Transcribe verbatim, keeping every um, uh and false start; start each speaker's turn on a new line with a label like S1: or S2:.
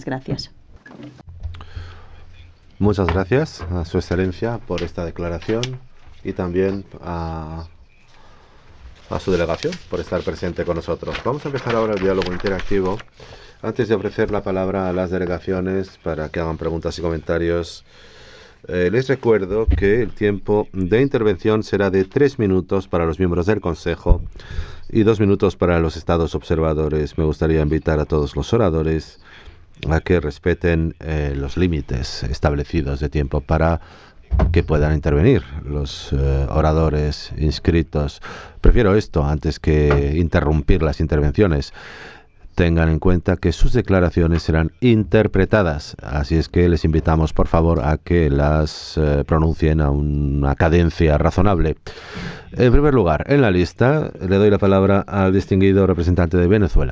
S1: gracias.
S2: Muchas gracias a Su Excelencia por esta declaración y también a, a su delegación por estar presente con nosotros. Vamos a empezar ahora el diálogo interactivo. Antes de ofrecer la palabra a las delegaciones para que hagan preguntas y comentarios, eh, les recuerdo que el tiempo de intervención será de tres minutos para los miembros del Consejo y dos minutos para los estados observadores. Me gustaría invitar a todos los oradores a que respeten eh, los límites establecidos de tiempo para que puedan intervenir los eh, oradores inscritos. Prefiero esto antes que interrumpir las intervenciones. Tengan en cuenta que sus declaraciones serán interpretadas, así es que les invitamos, por favor, a que las eh, pronuncien a una cadencia razonable. En primer lugar, en la lista, le doy la palabra al distinguido representante de Venezuela.